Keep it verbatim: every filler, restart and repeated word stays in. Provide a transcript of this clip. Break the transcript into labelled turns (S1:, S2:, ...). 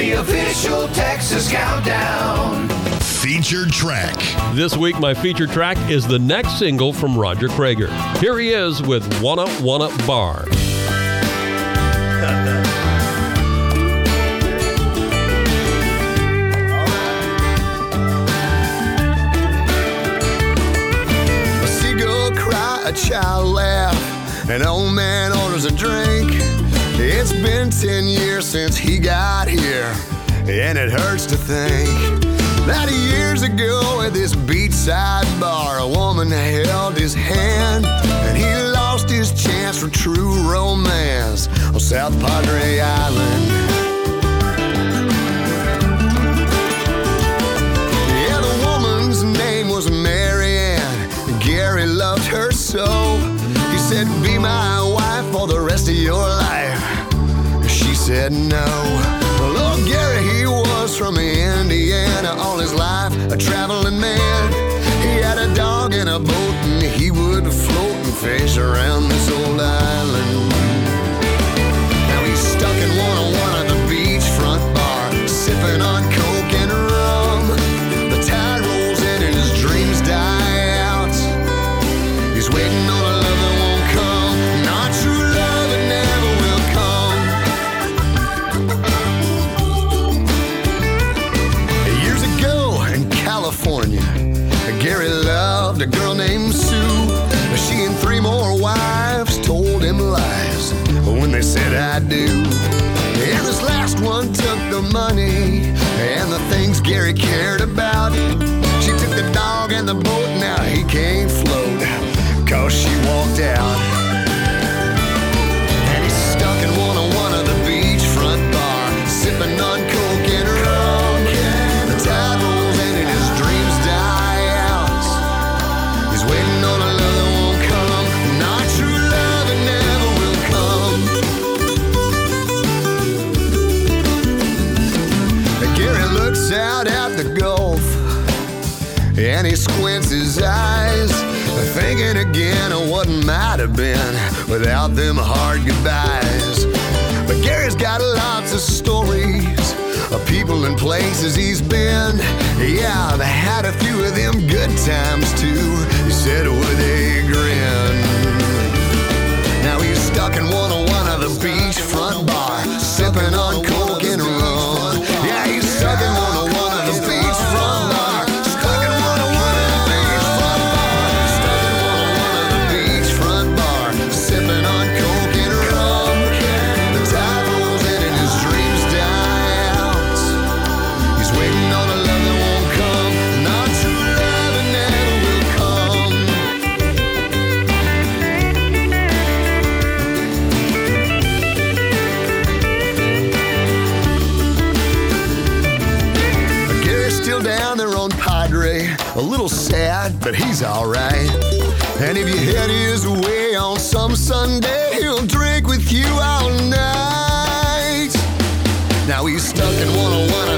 S1: the official Texas Countdown.
S2: Featured track.
S3: This week, my featured track is the next single from Roger Creager. Here he is with Wanna Wanna Bar.
S4: A seagull cry, a child laugh, an old man orders a drink. It's been ten years since he got here, and it hurts to think that years ago at this beachside bar, a woman held his hand, and he lost his chance for true romance on South Padre Island. Yeah, the woman's name was Marianne, and Gary loved her so. He said, be my wife for the rest of your life. She said no. Well, old Gary, he was from Indiana, all his life a traveling man. He had a dog and a boat, and he would float and fish around this old island. Now he's stuck in one oh one of the beachfront bar, sipping on coke and rum. The tide rolls in and his dreams die out. He's waiting on a love that won't come, not true love, it never will come. Years ago in California, Gary loved a girl named Sue. She and three more wives told him lies when they said I do. And this last one took the money and the things Gary cared about. She took the dog and the boat, now he can't float, cause she walked out. And he's stuck in one oh one of the beachfront bar, sipping on coke and rum. The tide rolls in and his dreams die out. He's waiting on a love that won't come, not true love, it never will come. Gary looks out at the Gulf and he squints his eyes, thinking again of what might have been without them hard goodbyes. But Gary's got lots of stories of people and places he's been. Yeah, they had a few of them good times too, he said with a grin. Now he's stuck in one oh one of the beachfront bar, sipping on coke and rum. Yeah, he's stuck in one oh one of the beachfront bar, stuck in one oh one of the beachfront bar, stuck in one oh one of the beachfront bar, sipping on coke and rum. The tide rolls in and his dreams die out. He's waiting on a love that won't come, not true love, it never will come. Gary's still down there on Padre, a little sad, but he's alright. And if you head his way on some Sunday, he'll drink with you all night. Now he's stuck in one oh one